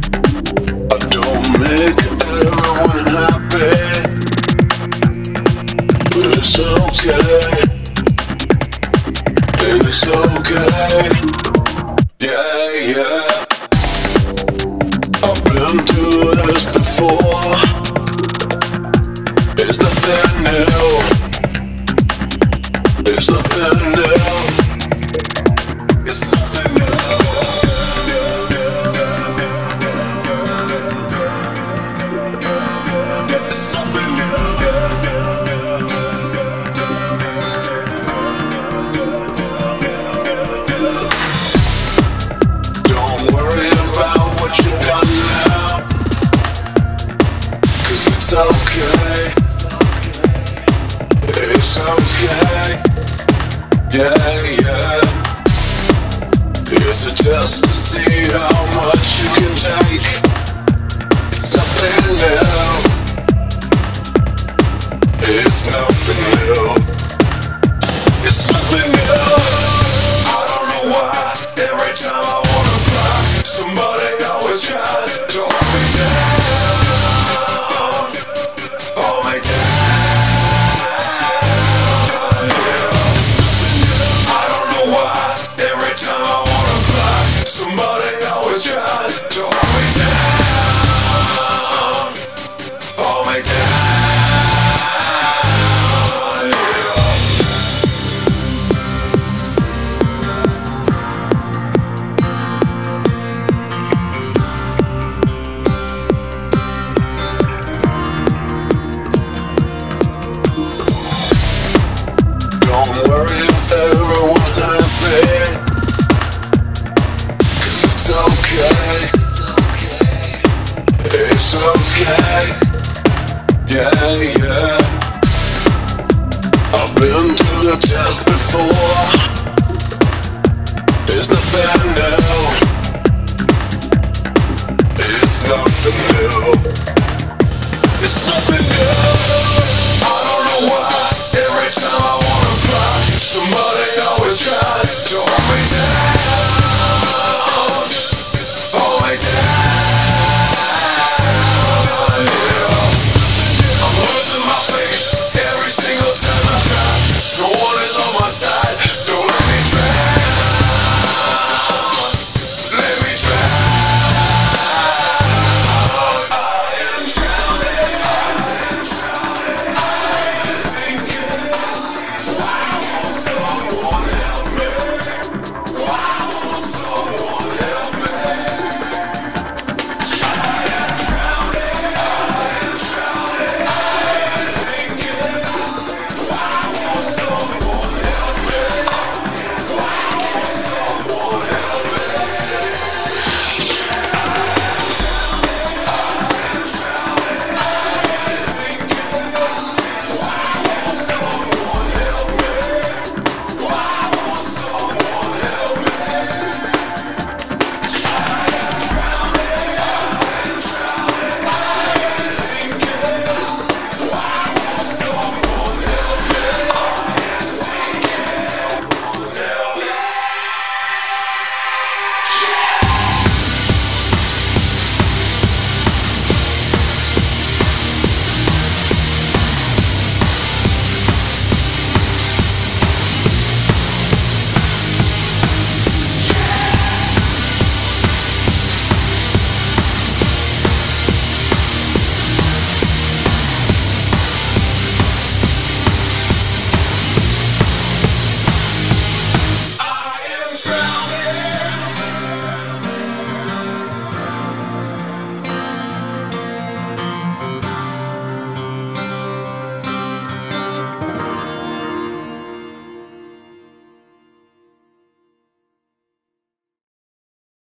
I don't make everyone happy, but it's okay, and it's okay. Yeah, yeah. I've been through this before. It's nothing new. It's nothing new. It's nothing new. It's nothing new. Don't worry about what you've done now, 'cause it's okay. It's okay. Yeah, yeah. It's a test to see how much you can take. It's nothing new. It's nothing new. It's nothing new. I don't know why. Every time I wanna fly, somebody always tries to hold me down. Hold me down. Somebody always tries to hold me down, hold me down. Don't worry if everyone's happy. It's okay. It's okay. Yeah, yeah. I've been through the test before. There's nothing new. It's nothing new. It's nothing new. I don't know why. Every time I wanna fly, somebody always tries to hold me